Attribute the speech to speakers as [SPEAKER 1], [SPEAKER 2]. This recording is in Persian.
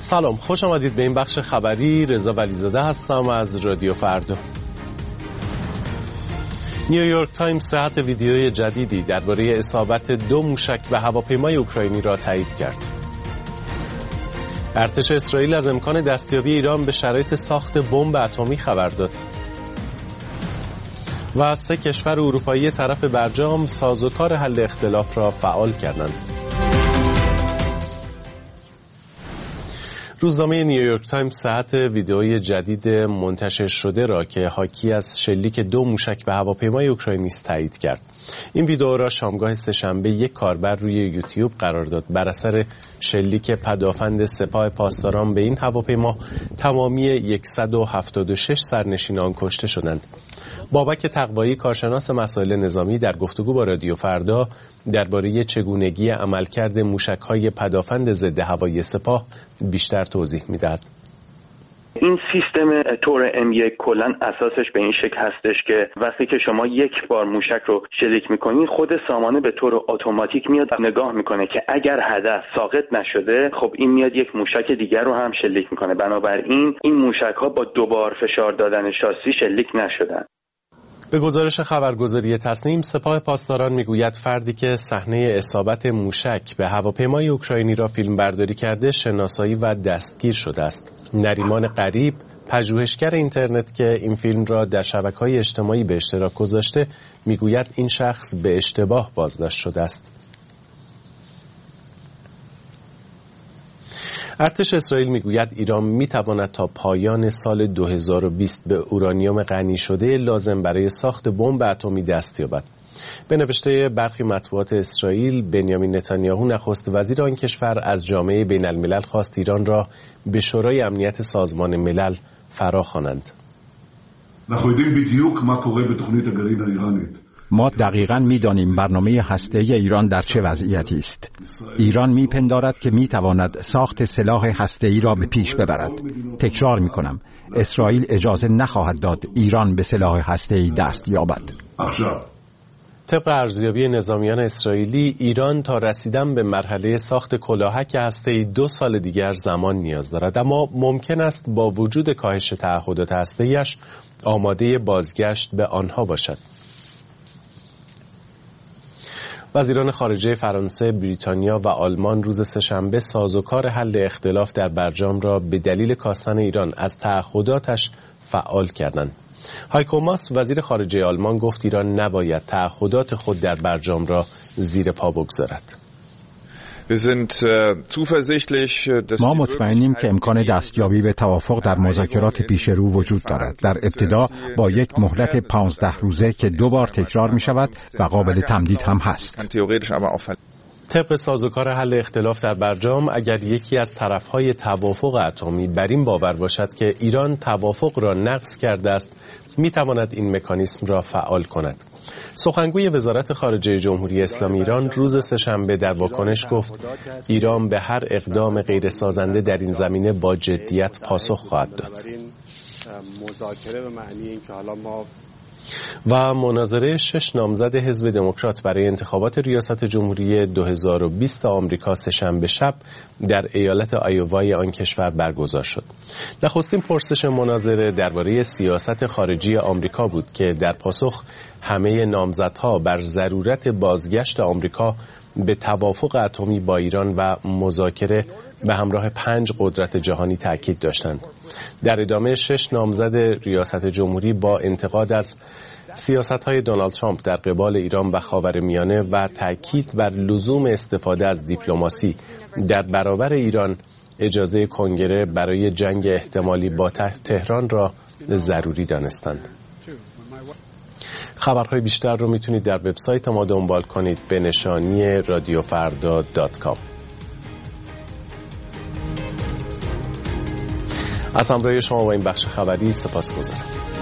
[SPEAKER 1] سلام، خوش آمدید به این بخش خبری. رضا ولیزاده هستم از رادیو فردا. نیویورک تایمز صحت ویدیوی جدیدی درباره اصابت 2 موشک به هواپیمای اوکراینی را تایید کرد. ارتش اسرائیل از امکان دستیابی ایران به شرایط ساخت بمب اتمی خبر داد. و 3 کشور اروپایی طرف برجام سازوکار حل اختلاف را فعال کردند. روزنامه نیویورک تایمز صحت ویدئوی جدید منتشر شده را که حاکی از شلیک 2 موشک به هواپیمای اوکراینی است تایید کرد. این ویدئو را شامگاه سه‌شنبه یک کاربر روی یوتیوب قرار داد. بر اثر شلیک پدافند سپاه پاسداران به این هواپیما تمامی 176 سرنشین آن کشته شدند. بابک تقوایی کارشناس مسائل نظامی در گفتگو با رادیو فردا درباره چگونگی عملکرد موشک‌های پدافند ضد هوایی سپاه بیشتر توضیح می‌دهد.
[SPEAKER 2] این سیستم تور M1 کلاً اساسش به این شکل هستش که وقتی که شما یک بار موشک رو شلیک می‌کنید، خود سامانه به طور اتوماتیک میاد نگاه می‌کنه که اگر هدف ساقط نشده، خب این میاد یک موشک دیگر رو هم شلیک می‌کنه. بنابراین این موشک‌ها با 2 بار فشار دادن شاسی شلیک نشدن.
[SPEAKER 1] به گزارش خبرگزاری تصنیم، سپاه پاسداران میگوید فردی که صحنه اصابت موشک به هواپیمای اوکراینی را فیلم برداری کرده شناسایی و دستگیر شده است. نریمان قریب، پژوهشگر اینترنت که این فیلم را در شبکه‌های اجتماعی به اشتراک گذاشته، میگوید این شخص به اشتباه بازداشت شده است. ارتش اسرائیل میگوید ایران میتواند تا پایان سال 2020 به اورانیوم غنی شده لازم برای ساخت بمب اتمی دست یابد. به نوشته برخی مطبوعات اسرائیل، بنیامین نتانیاهو نخست وزیر آن کشور از جامعه بین الملل خواست ایران را به شورای امنیت سازمان ملل فراخوانند.
[SPEAKER 3] ما دقیقاً می‌دانیم برنامه هسته‌ای ایران در چه وضعیتی است. ایران می‌پندارد که می‌تواند ساخت سلاح هسته‌ای را به پیش ببرد. تکرار می‌کنم، اسرائیل اجازه نخواهد داد ایران به سلاح هسته‌ای دست یابد.
[SPEAKER 1] طبق ارزیابی نظامیان اسرائیلی، ایران تا رسیدن به مرحله ساخت کلاهک هسته‌ای 2 سال دیگر زمان نیاز دارد، اما ممکن است با وجود کاهش تعهدات هسته‌ایش آماده بازگشت به آنها باشد. وزیران خارجه فرانسه، بریتانیا و آلمان روز سه‌شنبه سازوکار حل اختلاف در برجام را به دلیل کاستن ایران از تعهداتش فعال کردند. هایکو ماس وزیر خارجه آلمان گفت ایران نباید تعهدات خود در برجام را زیر پا بگذارد.
[SPEAKER 3] ما مطمئنیم که امکان دستیابی به توافق در مذاکرات پیش رو وجود دارد. در ابتدا با یک مهلت 15 روزه که 2 بار تکرار می شود و قابل تمدید هم هست.
[SPEAKER 1] طبق سازوکار حل اختلاف در برجام، اگر یکی از طرفهای توافق اتمی بر این باور باشد که ایران توافق را نقض کرده است، می تواند این مکانیزم را فعال کند. سخنگوی وزارت خارجه جمهوری اسلامی ایران روز سه‌شنبه در واکنش گفت ایران به هر اقدام غیر سازنده در این زمینه با جدیت پاسخ خواهد داد. و مناظره 6 نامزد حزب دموکرات برای انتخابات ریاست جمهوری 2020 آمریکا سه‌شنبه شب در ایالت آیووای آن کشور برگزار شد. نخستین پرسش مناظره درباره سیاست خارجی آمریکا بود که در پاسخ همه نامزدها بر ضرورت بازگشت آمریکا به توافق اتمی با ایران و مذاکره به همراه 5 قدرت جهانی تاکید داشتند. در ادامه 6 نامزد ریاست جمهوری با انتقاد از سیاست‌های دونالد ترامپ در قبال ایران و خاورمیانه و تاکید بر لزوم استفاده از دیپلماسی در برابر ایران، اجازه کنگره برای جنگ احتمالی با تهران را ضروری دانستند. خبرهای بیشتر رو میتونید در وبسایت ما دنبال کنید به نشانی radiofarda.com. از همراهی شما با این بخش خبری سپاسگزارم.